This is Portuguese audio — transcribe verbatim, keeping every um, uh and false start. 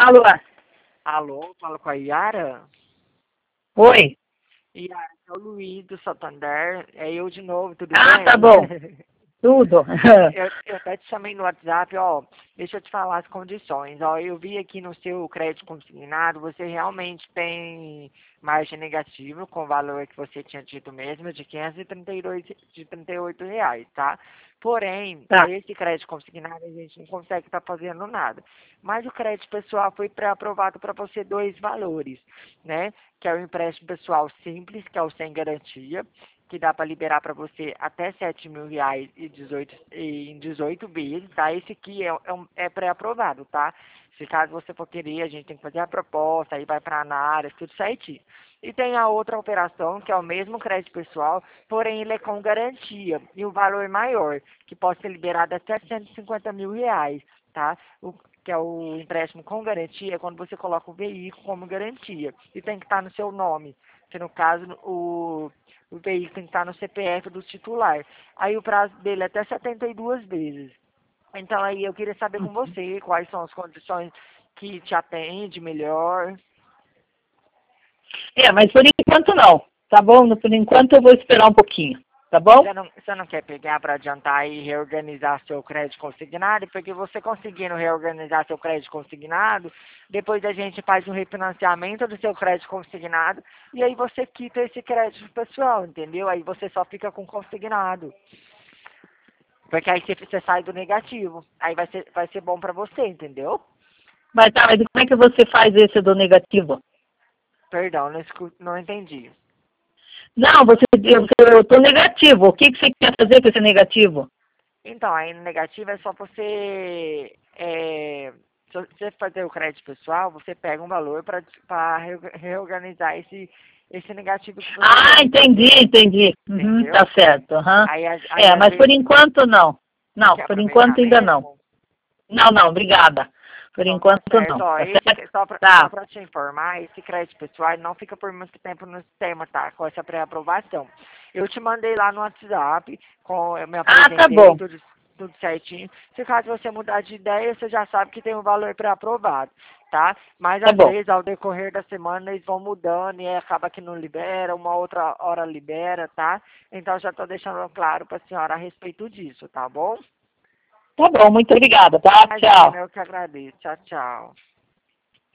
Alô? Alô, falo com a Yara? Oi? Yara, é o Luiz do Santander, é eu de novo, tudo Ah, bem? tá bom. Tudo. Eu, eu até te chamei no WhatsApp, ó, deixa eu te falar as condições, ó, eu vi aqui no seu crédito consignado, você realmente tem margem negativa com o valor que você tinha tido mesmo, de quinhentos e trinta e dois, de trinta e oito reais, tá? Porém, Tá. esse crédito consignado a gente não consegue estar fazendo nada. Mas o crédito pessoal foi pré-aprovado para você dois valores, né? Que é o empréstimo pessoal simples, que é o sem garantia, que dá para liberar para você até sete mil reais e dezoito, e em dezoito vezes, tá? Esse aqui é, é, um- é pré-aprovado, tá? Se caso você for querer, a gente tem que fazer a proposta, aí vai para a análise, tudo certinho. E tem a outra operação, que é o mesmo crédito pessoal, porém ele é com garantia, e o valor é maior, que pode ser liberado até cento e cinquenta mil reais, tá? O, que é o empréstimo com garantia, é quando você coloca o veículo como garantia, e tem que estar no seu nome, que no caso, o o veículo tem que estar no C P F do titular. Aí o prazo dele é até setenta e duas vezes. Então aí eu queria saber com você quais são as condições que te atende melhor. É, mas por enquanto não. Tá bom? Por enquanto eu vou esperar um pouquinho. Tá bom? Você não, você não quer pegar para adiantar e reorganizar seu crédito consignado? Porque você conseguindo reorganizar seu crédito consignado, depois a gente faz um refinanciamento do seu crédito consignado e aí você quita esse crédito pessoal, entendeu? Aí você só fica com consignado. Porque aí você, você sai do negativo. Aí vai ser, vai ser bom para você, entendeu? Mas tá, mas como é que você faz esse do negativo? Perdão, não, escu- não entendi. Não, você, eu, eu tô negativo. O que, que você quer fazer com esse negativo? Então, aí no negativo é só você. É, se você fazer o crédito pessoal, você pega um valor para reorganizar esse, esse negativo que você Ah, tem, entendi, entendi. Uhum, entendeu? tá certo. Uhum. Aí, a- aí É, às mas por vezes. enquanto não. Você Não, quer por aproveitar enquanto ainda não. mesmo? Não, não, obrigada. Por Então tá enquanto certo, não. ó, Tá esse, certo? só pra, só Tá. pra te informar, esse crédito pessoal ele não fica por muito tempo no sistema, tá? Com essa pré-aprovação. Eu te mandei lá no WhatsApp, com, eu me Ah, tá apresentei, bom. tudo, tudo certinho. Se caso você mudar de ideia, você já sabe que tem um valor pré-aprovado, tá? Mas Tá às bom. vezes, ao decorrer da semana, eles vão mudando e aí acaba que não libera, uma outra hora libera, tá? Então já tô deixando claro pra senhora a respeito disso, tá bom? Tá bom, muito obrigada, tá? Tchau. Imagina, eu que agradeço. Tchau, tchau.